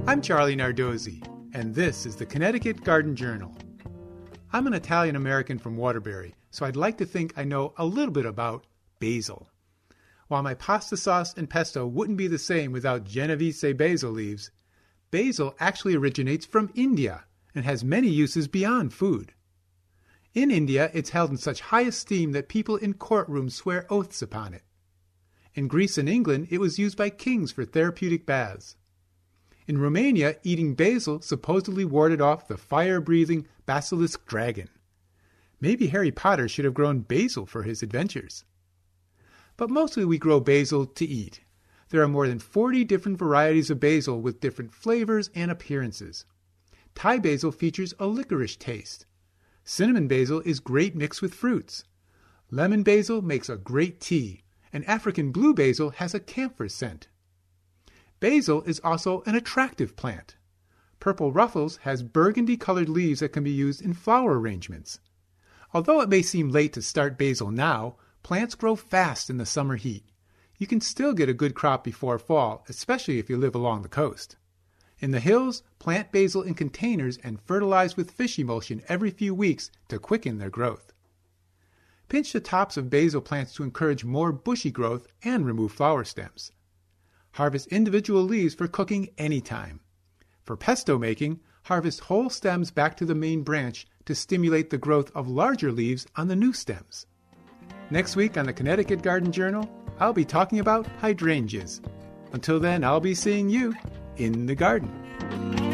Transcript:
I'm Charlie Nardozzi, and this is the Connecticut Garden Journal. I'm an Italian-American from Waterbury, so I'd like to think I know a little bit about basil. While my pasta sauce and pesto wouldn't be the same without Genovese basil leaves, basil actually originates from India and has many uses beyond food. In India, it's held in such high esteem that people in courtrooms swear oaths upon it. In Greece and England, it was used by kings for therapeutic baths. In Romania, eating basil supposedly warded off the fire-breathing basilisk dragon. Maybe Harry Potter should have grown basil for his adventures. But mostly we grow basil to eat. There are more than 40 different varieties of basil with different flavors and appearances. Thai basil features a licorice taste. Cinnamon basil is great mixed with fruits. Lemon basil makes a great tea, and African blue basil has a camphor scent. Basil is also an attractive plant. Purple Ruffles has burgundy-colored leaves that can be used in flower arrangements. Although it may seem late to start basil now, plants grow fast in the summer heat. You can still get a good crop before fall, especially if you live along the coast. In the hills, plant basil in containers and fertilize with fish emulsion every few weeks to quicken their growth. Pinch the tops of basil plants to encourage more bushy growth and remove flower stems. Harvest individual leaves for cooking anytime. For pesto making, harvest whole stems back to the main branch to stimulate the growth of larger leaves on the new stems. Next week on the Connecticut Garden Journal, I'll be talking about hydrangeas. Until then, I'll be seeing you in the garden.